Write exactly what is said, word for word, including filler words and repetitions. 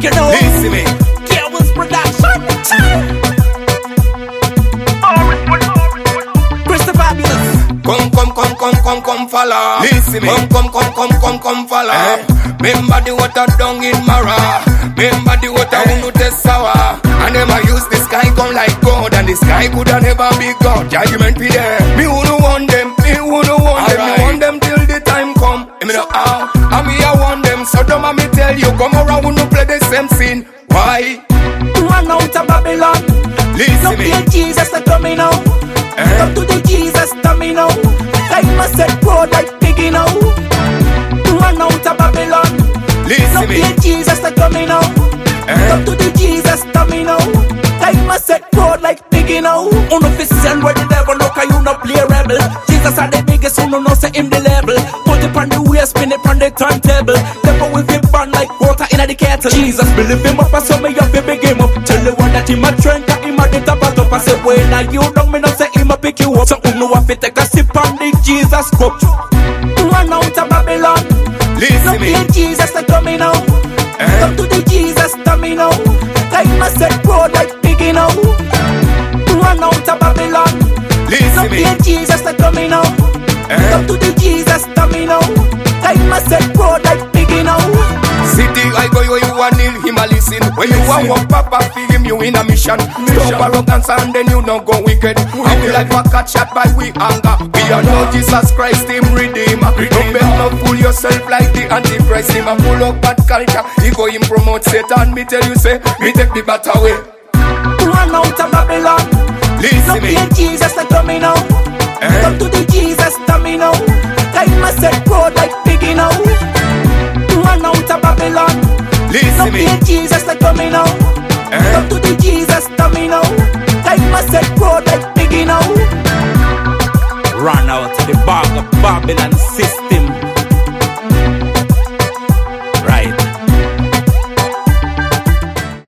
you know. Listen me. Cables Production. Crystal Fabulous. Come, come, come, come, come, come, follow. Listen me. Come, come, come, come, come, come, follow. Eh? Remember the water down in Mara. Remember the water eh? Who no test sour. I never use the sky come like God, and the sky coulda never be God. Judgment be there. Me who no want them, me who no want them. Me want them till the time come. Me know how, and me I want them. So don't me tell you, come around who no play the same scene. Why? Run out of Babylon. Listen no me. Fear Jesus that coming out. Eh? Come to the Jesus coming out. Time I said grow like piggy now. Run out of Babylon. Listen no me. Fear Jesus that coming out. Eh? Come to the Jesus coming out. Time I said grow like piggy now. Uno fission where the devil look and you no play rebel. Jesus are the biggest, uno no say him the level. Put it on the wheel, spin it on the turntable. Devil with it burn like water in the kettle. Jesus believe him up, I saw me up, he big him up. Tell the one that him a trend, that him a the top of top. I say when are you down, me not say him a pick you up. So uno have to take a sip on the Jesus cup. Run out of Babylon. Listen no me. Fear Jesus that coming out. Eh? Come to the Jesus coming out. Time I said grow like piggy now. Run out of Babylon. Listen no me. Fear Jesus that coming out. Eh? Come to the Jesus coming out. Time I said grow like piggy now. City I go where you want kneel him a listen. When you want walk papa for him you in a mission. Stop arrogance and then you no go wicked. And we like a cat shot by we anger. We are know Jesus Christ him redeemer. Don't bet not fool yourself like the Antichrist. Him a full of bad culture. He go him promote Satan. Me tell you say me take the bat away. Run out of Babylon. Listen no me. Fear Jesus that coming out. Eh? Come to the Jesus coming out. Time I said grow like piggy now. Run out of Babylon. Listen no me. Fear Jesus that coming out. Eh? Come